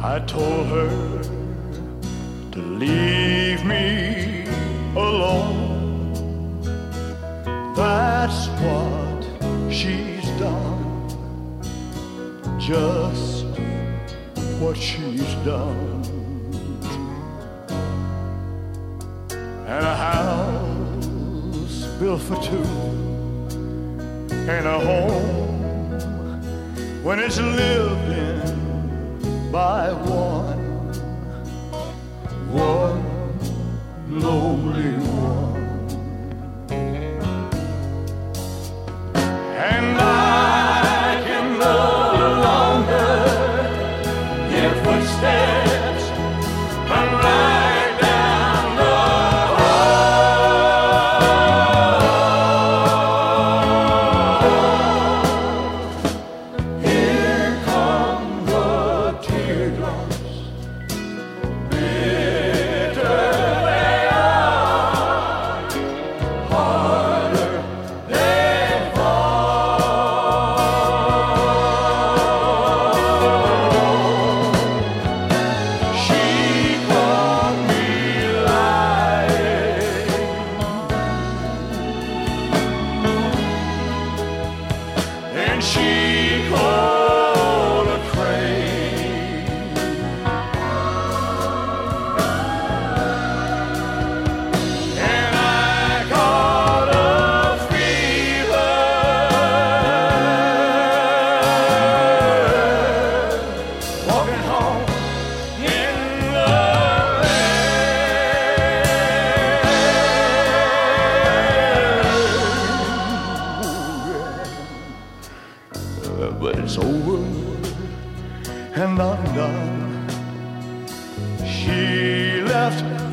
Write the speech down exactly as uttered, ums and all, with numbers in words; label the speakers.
Speaker 1: I told her to leave me alone. That's what she's done, just what she's done. And a house built for two, and a home when it's lived in by one, one lonely one. And I can no longer hear footsteps run right down the hall. Here come the teardrops, bitter they are, harder they fall. She caught me lying, and she called a crane. And I caught a fever, walking home in the rain. But it's over and undone. She left